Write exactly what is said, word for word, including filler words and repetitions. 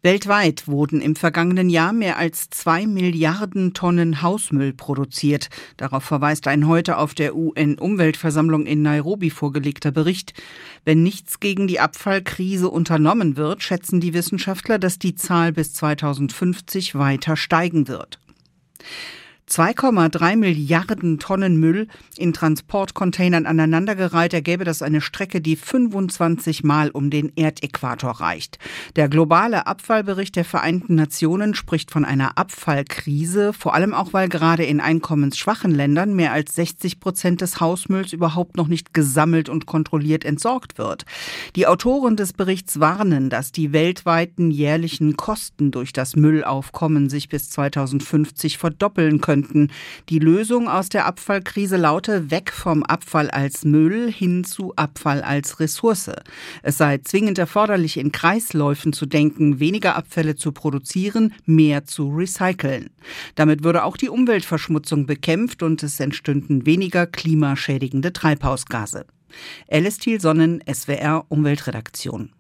Weltweit wurden im vergangenen Jahr mehr als zwei Milliarden Tonnen Hausmüll produziert. Darauf verweist ein heute auf der U N-Umweltversammlung in Nairobi vorgelegter Bericht. Wenn nichts gegen die Abfallkrise unternommen wird, schätzen die Wissenschaftler, dass die Zahl bis zweitausendfünfzig weiter steigen wird. zwei Komma drei Milliarden Tonnen Müll in Transportcontainern aneinandergereiht ergäbe das eine Strecke, die fünfundzwanzig Mal um den Erdäquator reicht. Der globale Abfallbericht der Vereinten Nationen spricht von einer Abfallkrise, vor allem auch, weil gerade in einkommensschwachen Ländern mehr als sechzig Prozent des Hausmülls überhaupt noch nicht gesammelt und kontrolliert entsorgt wird. Die Autoren des Berichts warnen, dass die weltweiten jährlichen Kosten durch das Müllaufkommen sich bis zweitausendfünfzig verdoppeln können. Die Lösung aus der Abfallkrise laute weg vom Abfall als Müll hin zu Abfall als Ressource. Es sei zwingend erforderlich, in Kreisläufen zu denken, weniger Abfälle zu produzieren, mehr zu recyceln. Damit würde auch die Umweltverschmutzung bekämpft und es entstünden weniger klimaschädigende Treibhausgase. Alice Thiel-Sonnen, S W R Umweltredaktion.